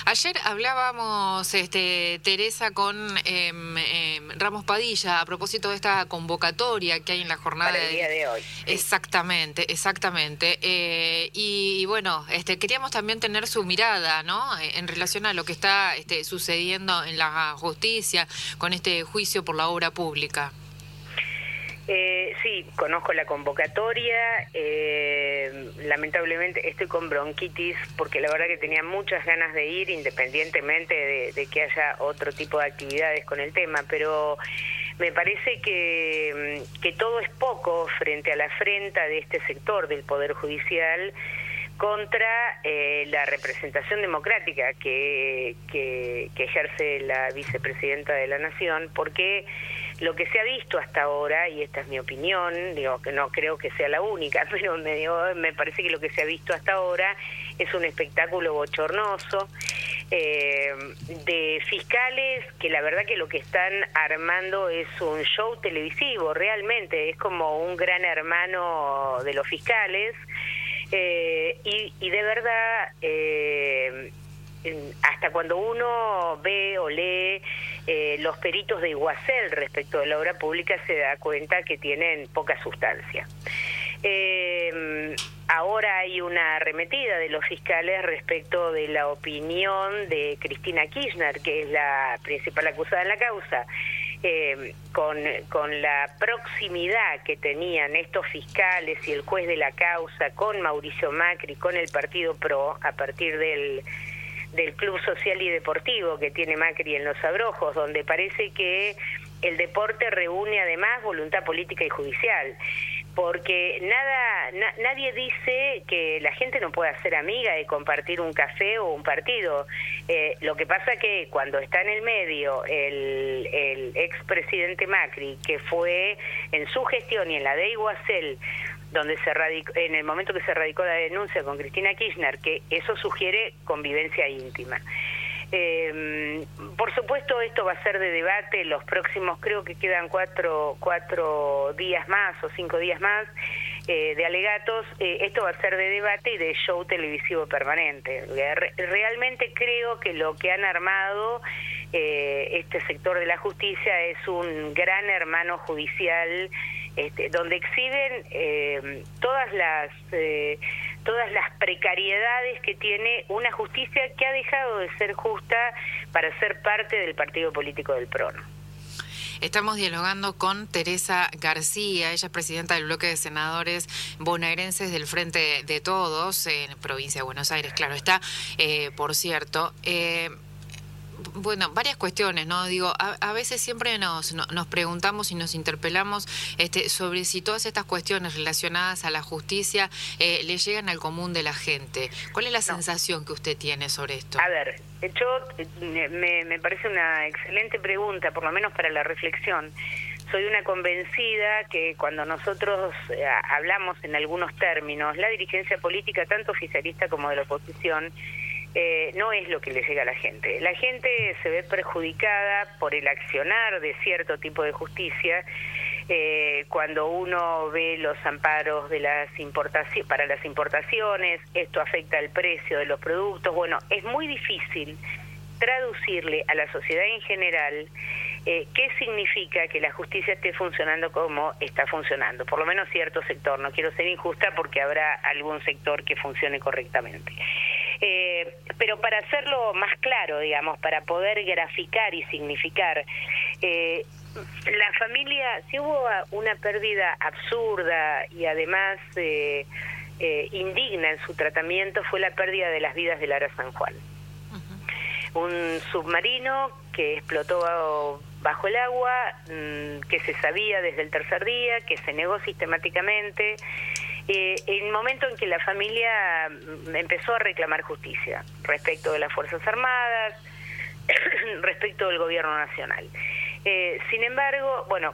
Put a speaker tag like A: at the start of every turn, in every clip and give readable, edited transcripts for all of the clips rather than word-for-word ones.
A: Ayer hablábamos, Teresa, con Ramos Padilla a propósito de esta convocatoria que hay en la jornada
B: para el día de hoy. Sí.
A: Exactamente. Y bueno, queríamos también tener su mirada, ¿no? En relación a lo que está sucediendo en la justicia con este juicio por la obra pública.
B: Sí, conozco la convocatoria, lamentablemente estoy con bronquitis porque la verdad que tenía muchas ganas de ir independientemente de que haya otro tipo de actividades con el tema, pero me parece que todo es poco frente a la afrenta de este sector del Poder Judicial contra la representación democrática que ejerce la vicepresidenta de la Nación, porque lo que se ha visto hasta ahora, y esta es mi opinión, digo que no creo que sea la única, pero me parece que lo que se ha visto hasta ahora es un espectáculo bochornoso de fiscales que la verdad que lo que están armando es un show televisivo, realmente, es como un gran hermano de los fiscales. Y de verdad, hasta cuando uno ve o lee los peritos de Iguacel respecto de la obra pública, se da cuenta que tienen poca sustancia. Ahora hay una arremetida de los fiscales respecto de la opinión de Cristina Kirchner, que es la principal acusada en la causa. Con la proximidad que tenían estos fiscales y el juez de la causa con Mauricio Macri, con el Partido PRO, a partir del Club Social y Deportivo que tiene Macri en Los Abrojos, donde parece que el deporte reúne además voluntad política y judicial, porque nadie dice que la gente no pueda ser amiga de compartir un café o un partido. Lo que pasa que cuando está en el medio el expresidente Macri, que fue en su gestión y en la de Iguacel, donde en el momento que se radicó la denuncia con Cristina Kirchner, que eso sugiere convivencia íntima. Por supuesto, esto va a ser de debate los próximos, creo que quedan cuatro días más o 5 días más de alegatos. Esto va a ser de debate y de show televisivo permanente. Realmente creo que lo que han armado este sector de la justicia es un gran hermano judicial, donde exhiben todas las precariedades que tiene una justicia que ha dejado de ser justa para ser parte del partido político del PRO.
A: Estamos dialogando con Teresa García, ella es presidenta del bloque de senadores bonaerenses del Frente de Todos, en provincia de Buenos Aires, claro está, por cierto. Bueno, varias cuestiones, ¿no? Digo, a veces siempre nos preguntamos y nos interpelamos sobre si todas estas cuestiones relacionadas a la justicia le llegan al común de la gente. ¿Cuál es la sensación que usted tiene sobre esto?
B: A ver, me parece una excelente pregunta, por lo menos para la reflexión. Soy una convencida que cuando nosotros hablamos en algunos términos, la dirigencia política, tanto oficialista como de la oposición, no es lo que le llega a la gente. La gente se ve perjudicada por el accionar de cierto tipo de justicia. Cuando uno ve los amparos de para las importaciones, esto afecta el precio de los productos. Bueno, es muy difícil traducirle a la sociedad en general qué significa que la justicia esté funcionando como está funcionando, por lo menos cierto sector. No quiero ser injusta porque habrá algún sector que funcione correctamente. Pero para hacerlo más claro, digamos, para poder graficar y significar, la familia, si hubo una pérdida absurda y además indigna en su tratamiento, fue la pérdida de las vidas de Lara San Juan. Un submarino que explotó bajo el agua, que se sabía desde el tercer día, que se negó sistemáticamente, en el momento en que la familia empezó a reclamar justicia respecto de las Fuerzas Armadas, respecto del gobierno nacional. Sin embargo, bueno,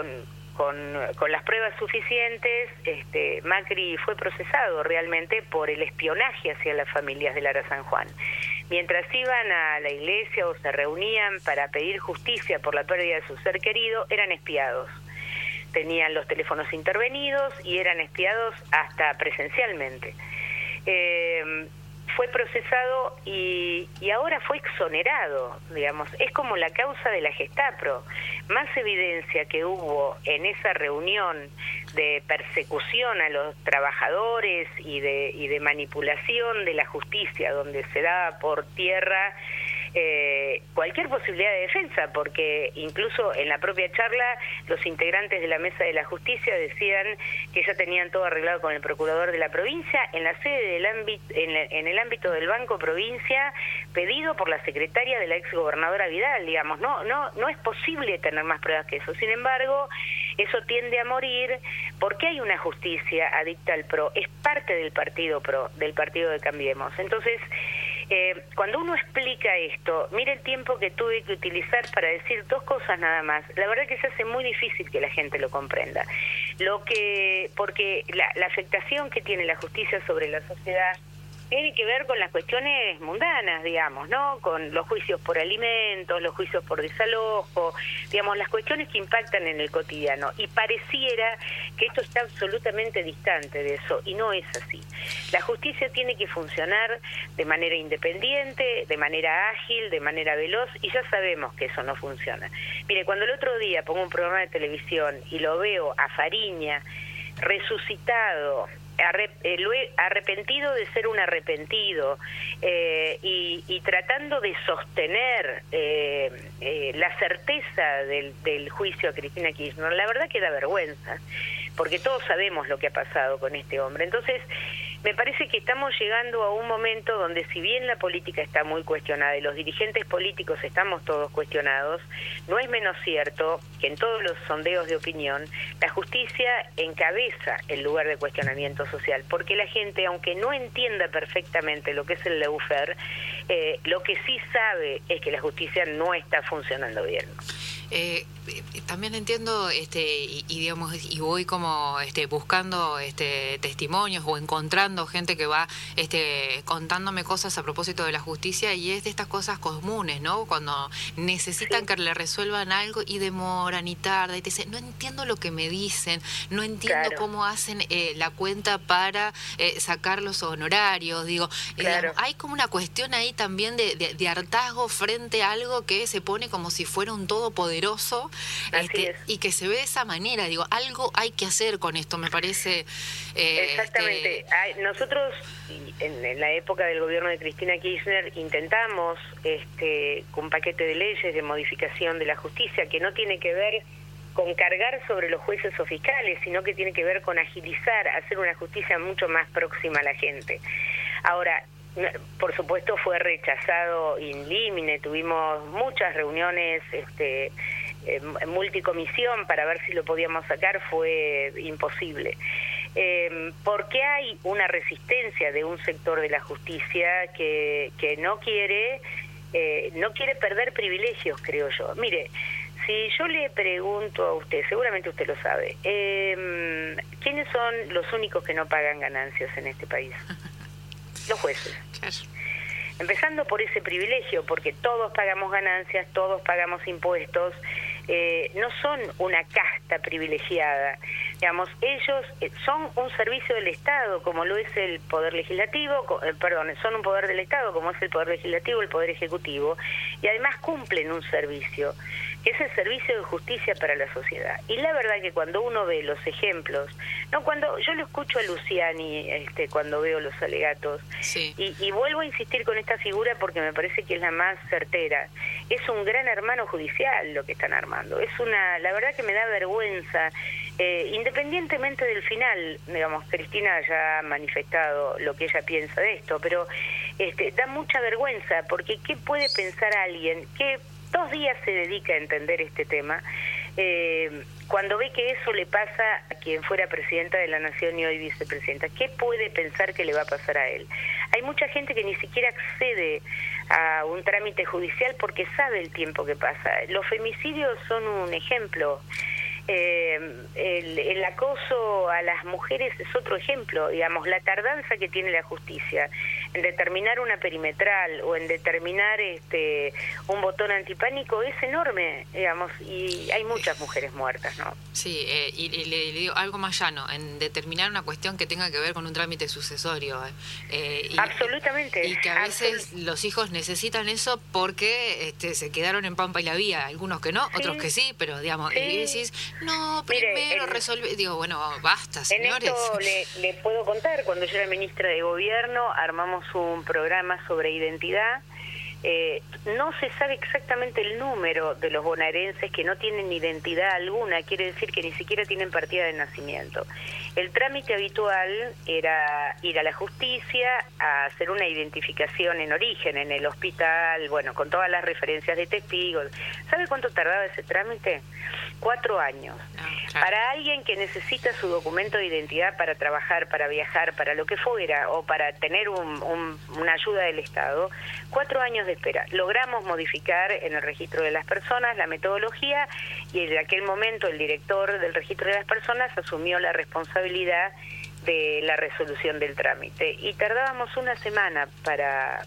B: con las pruebas suficientes, Macri fue procesado realmente por el espionaje hacia las familias de Lara San Juan. Mientras iban a la iglesia o se reunían para pedir justicia por la pérdida de su ser querido, eran espiados. Tenían los teléfonos intervenidos y eran espiados hasta presencialmente. fue procesado y ahora fue exonerado, digamos. Es como la causa de la Gestapo. Más evidencia que hubo en esa reunión de persecución a los trabajadores y de manipulación de la justicia, donde se daba por tierra cualquier posibilidad de defensa, porque incluso en la propia charla los integrantes de la Mesa de la Justicia decían que ya tenían todo arreglado con el procurador de la provincia en la sede del en el ámbito del Banco Provincia, pedido por la secretaria de la exgobernadora Vidal. Digamos, no es posible tener más pruebas que eso. Sin embargo, eso tiende a morir porque hay una justicia adicta al PRO, es parte del partido PRO, del partido de Cambiemos. Entonces, cuando uno explica esto, mire el tiempo que tuve que utilizar para decir dos cosas nada más. La verdad que se hace muy difícil que la gente lo comprenda. Porque la afectación que tiene la justicia sobre la sociedad tiene que ver con las cuestiones mundanas, digamos, ¿no? Con los juicios por alimentos, los juicios por desalojo, digamos, las cuestiones que impactan en el cotidiano. Y pareciera que esto está absolutamente distante de eso, y no es así. La justicia tiene que funcionar de manera independiente, de manera ágil, de manera veloz, y ya sabemos que eso no funciona. Mire, cuando el otro día pongo un programa de televisión y lo veo a Fariña resucitado, arrepentido de ser un arrepentido, y tratando de sostener la certeza del juicio a Cristina Kirchner, la verdad que da vergüenza, porque todos sabemos lo que ha pasado con este hombre. Entonces, me parece que estamos llegando a un momento donde, si bien la política está muy cuestionada y los dirigentes políticos estamos todos cuestionados, no es menos cierto que en todos los sondeos de opinión la justicia encabeza el lugar de cuestionamiento social, porque la gente, aunque no entienda perfectamente lo que es el lawfare, lo que sí sabe es que la justicia no está funcionando bien.
A: También entiendo digamos, y voy como buscando testimonios o encontrando gente que va contándome cosas a propósito de la justicia, y es de estas cosas comunes, ¿no? Cuando necesitan que le resuelvan algo y demoran y tardan y te dicen, no entiendo lo que me dicen, no entiendo cómo hacen la cuenta para sacar los honorarios, digo, digamos, hay como una cuestión ahí también de hartazgo frente a algo que se pone como si fuera un todopoderoso, y que se ve de esa manera. Digo, algo hay que hacer con esto, me parece.
B: Exactamente. Nosotros, en la época del gobierno de Cristina Kirchner, intentamos un paquete de leyes de modificación de la justicia que no tiene que ver con cargar sobre los jueces o fiscales, sino que tiene que ver con agilizar, hacer una justicia mucho más próxima a la gente. Ahora, por supuesto fue rechazado in limine, tuvimos muchas reuniones multicomisión para ver si lo podíamos sacar, fue imposible. Porque hay una resistencia de un sector de la justicia que no quiere perder privilegios, creo yo. Mire, si yo le pregunto a usted, seguramente usted lo sabe, ¿quiénes son los únicos que no pagan ganancias en este país? Los jueces. Claro. Empezando por ese privilegio, porque todos pagamos ganancias, todos pagamos impuestos, no son una casta privilegiada. Digamos, ellos son un servicio del Estado, como lo es el Poder Legislativo, son un poder del Estado, como es el Poder Legislativo, el Poder Ejecutivo, y además cumplen un servicio, que es el servicio de justicia para la sociedad. Y la verdad que cuando uno ve los ejemplos, cuando yo lo escucho a Luciani, cuando veo los alegatos, sí. y vuelvo a insistir con esta figura porque me parece que es la más certera, es un gran hermano judicial lo que están armando. La verdad que me da vergüenza, independientemente del final. Digamos, Cristina ya ha manifestado lo que ella piensa de esto, pero da mucha vergüenza, porque ¿qué puede pensar alguien que 2 días se dedica a entender este tema, cuando ve que eso le pasa a quien fuera presidenta de la Nación y hoy vicepresidenta? ¿Qué puede pensar que le va a pasar a él? Hay mucha gente que ni siquiera accede a un trámite judicial porque sabe el tiempo que pasa. Los femicidios son un ejemplo. El acoso a las mujeres es otro ejemplo, digamos, la tardanza que tiene la justicia. en determinar una perimetral o en determinar un botón antipánico es enorme, digamos, y hay muchas mujeres muertas, ¿no?
A: Sí, y le digo algo más llano, en determinar una cuestión que tenga que ver con un trámite sucesorio.
B: Absolutamente.
A: Y que a veces los hijos necesitan eso porque se quedaron en Pampa y la Vía, algunos que no,
B: Sí.
A: otros que sí, pero digamos,
B: Sí.
A: y decís, no, primero resolver, digo, bueno, basta, señores.
B: En esto le puedo contar, cuando yo era ministra de Gobierno armamos un programa sobre identidad. No se sabe exactamente el número de los bonaerenses que no tienen identidad alguna, quiere decir que ni siquiera tienen partida de nacimiento. El trámite habitual era ir a la justicia a hacer una identificación en origen, en el hospital, bueno, con todas las referencias de testigos. ¿Sabe cuánto tardaba ese trámite? 4 años.
A: Claro.
B: Para alguien que necesita su documento de identidad para trabajar, para viajar, para lo que fuera, o para tener una ayuda del Estado, 4 años de espera. Logramos modificar en el registro de las personas la metodología y en aquel momento el director del registro de las personas asumió la responsabilidad de la resolución del trámite y tardábamos 1 semana para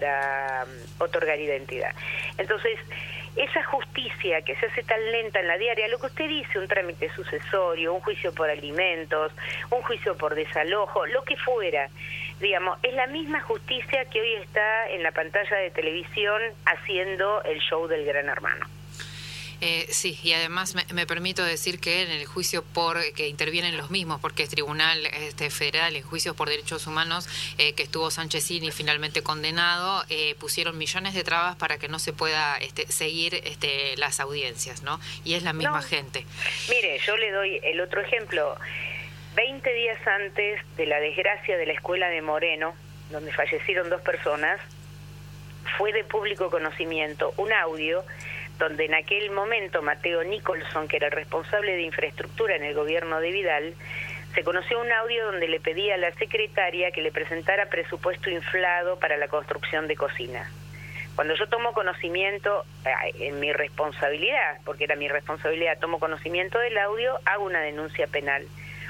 B: otorgar identidad. Entonces, esa justicia que se hace tan lenta en la diaria, lo que usted dice, un trámite sucesorio, un juicio por alimentos, un juicio por desalojo, lo que fuera, digamos, es la misma justicia que hoy está en la pantalla de televisión haciendo el show del Gran Hermano.
A: Sí, y además me permito decir que en el juicio que intervienen los mismos, porque es Tribunal Federal en juicios por derechos humanos, que estuvo Sanchezini finalmente condenado, pusieron millones de trabas para que no se pueda seguir las audiencias, ¿no? Y es la misma gente.
B: Mire, yo le doy el otro ejemplo. 20 días antes de la desgracia de la escuela de Moreno, donde fallecieron 2 personas, fue de público conocimiento un audio donde en aquel momento Mateo Nicholson, que era el responsable de infraestructura en el gobierno de Vidal, se conoció un audio donde le pedía a la secretaria que le presentara presupuesto inflado para la construcción de cocinas. Cuando yo tomo conocimiento, en mi responsabilidad, porque era mi responsabilidad, tomo conocimiento del audio, hago una denuncia penal.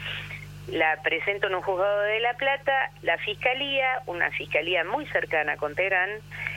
B: La presento en un juzgado de La Plata, la fiscalía, una fiscalía muy cercana con Teherán,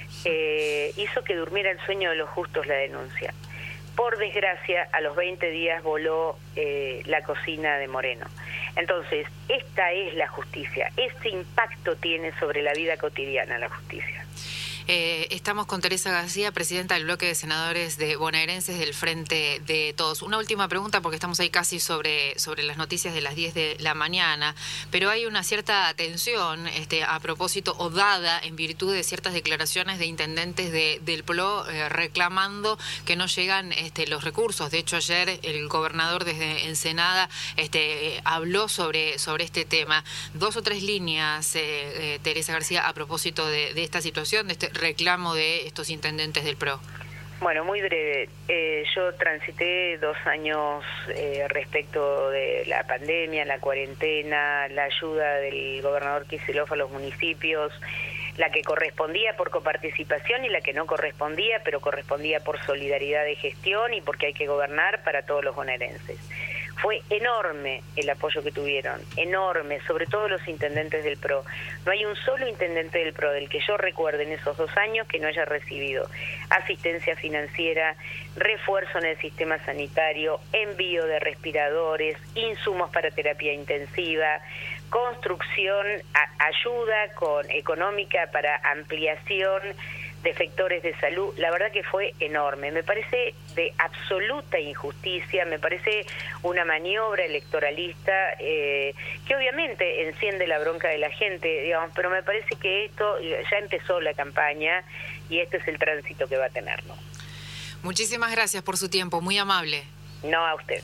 B: hizo que durmiera el sueño de los justos la denuncia. Por desgracia, a los 20 días voló la cocina de Moreno. Entonces, esta es la justicia, este impacto tiene sobre la vida cotidiana la justicia.
A: Estamos con Teresa García, presidenta del bloque de senadores de bonaerenses del Frente de Todos. Una última pregunta, porque estamos ahí casi sobre las noticias de las 10 de la mañana, pero hay una cierta tensión a propósito o dada en virtud de ciertas declaraciones de intendentes del PRO reclamando que no llegan los recursos. De hecho, ayer el gobernador desde Ensenada habló sobre este tema. 2 o 3 líneas, Teresa García, a propósito de esta situación, de este reclamo de estos intendentes del PRO.
B: Bueno, muy breve. Yo transité 2 años respecto de la pandemia, la cuarentena, la ayuda del gobernador Kicillof a los municipios, la que correspondía por coparticipación y la que no correspondía, pero correspondía por solidaridad de gestión y porque hay que gobernar para todos los bonaerenses. Fue enorme el apoyo que tuvieron, enorme, sobre todo los intendentes del PRO. No hay un solo intendente del PRO del que yo recuerde en esos 2 años que no haya recibido asistencia financiera, refuerzo en el sistema sanitario, envío de respiradores, insumos para terapia intensiva, construcción, ayuda económica para ampliación de sectores de salud. La verdad que fue enorme. Me parece de absoluta injusticia, me parece una maniobra electoralista que obviamente enciende la bronca de la gente, digamos, pero me parece que esto ya empezó la campaña y este es el tránsito que va a tener, ¿no?
A: Muchísimas gracias por su tiempo, muy amable.
B: No, a usted.